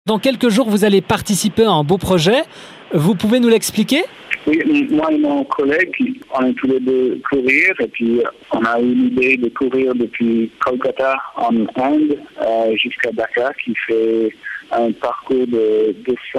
Dans quelques jours, vous allez participer à un beau projet. Vous pouvez nous l'expliquer ? Oui, moi et mon collègue, on est tous les deux courir et puis on a eu l'idée de courir depuis Kolkata en Inde jusqu'à Dakar qui fait un parcours de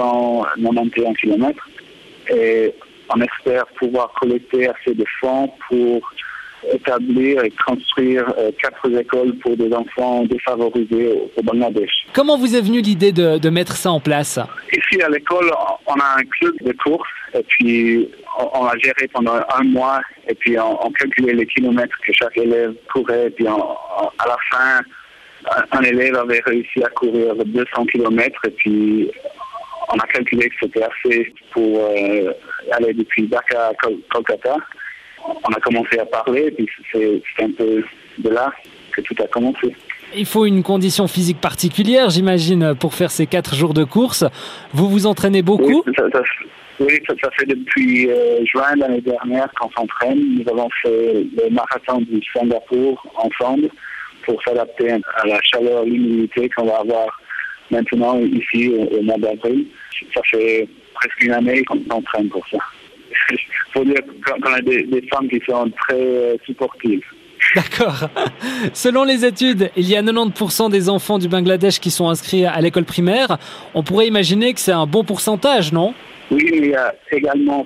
291 km et on espère pouvoir collecter assez de fonds pour établir et construire 4 écoles pour des enfants défavorisés au Bangladesh. Comment vous est venue l'idée de mettre ça en place ? Ici à l'école, on a un club de course et puis on l'a géré pendant 1 mois et puis on calculait les kilomètres que chaque élève courait et puis à la fin, un élève avait réussi à courir 200 km et puis on a calculé que c'était assez pour aller depuis Dakar à Kolkata. On a commencé à parler et puis c'est un peu de là que tout a commencé. Il faut une condition physique particulière, j'imagine, pour faire ces 4 jours de course. Vous vous entraînez beaucoup ? Oui, ça fait depuis juin l'année dernière qu'on s'entraîne. Nous avons fait le marathon du Singapour ensemble pour s'adapter à la chaleur et l'humidité qu'on va avoir maintenant ici au mois d'avril. Ça fait presque 1 année qu'on s'entraîne pour ça. Il faut dire qu'on a des femmes qui sont très supportives. D'accord. Selon les études, il y a 90% des enfants du Bangladesh qui sont inscrits à l'école primaire. On pourrait imaginer que c'est un bon pourcentage, non ? Oui, mais il y a également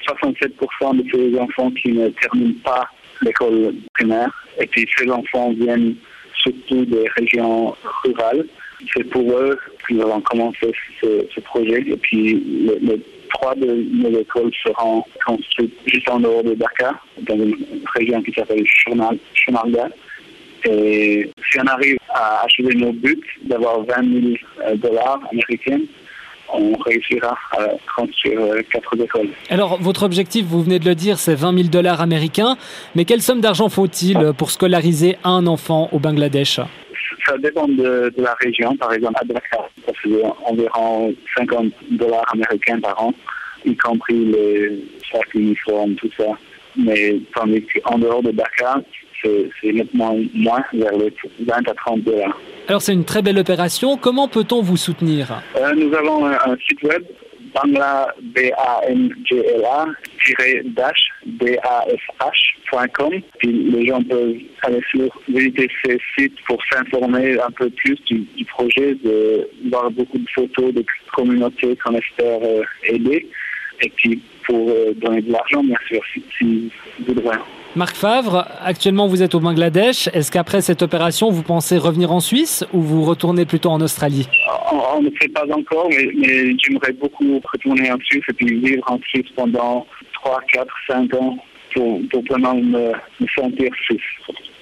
67% de ces enfants qui ne terminent pas l'école primaire. Et puis ces enfants viennent surtout des régions rurales. C'est pour eux que nous avons commencé ce projet. Et puis les 3 de nos écoles seront construites juste en dehors de Dakar, dans une région qui s'appelle Shumarga. Et si on arrive à achever nos buts d'avoir $20 000 américains, on réussira à construire 4 écoles. Alors, votre objectif, vous venez de le dire, c'est $20 000 américains. Mais quelle somme d'argent faut-il pour scolariser un enfant au Bangladesh ? Ça dépend de la région. Par exemple, à Dakar, ça fait environ $50 américains par an, y compris les sacs, uniformes, tout ça. Mais tandis qu'en dehors de Dakar, c'est nettement moins, vers les $20 à $30. Alors, c'est une très belle opération. Comment peut-on vous soutenir ? Nous avons un site web, Bangla, BANGLA-dash.com. Puis les gens peuvent aller visiter ces sites pour s'informer un peu plus du projet, de voir beaucoup de photos de communautés qu'on espère aider. Et puis pour donner de l'argent, bien sûr, si vous voudrez. Marc Favre, actuellement vous êtes au Bangladesh. Est-ce qu'après cette opération, vous pensez revenir en Suisse ou vous retournez plutôt en Australie ? On ne sait pas encore, mais j'aimerais beaucoup retourner en Suisse et puis vivre en Suisse pendant 3, 4, 5 ans pour vraiment me sentir suisse.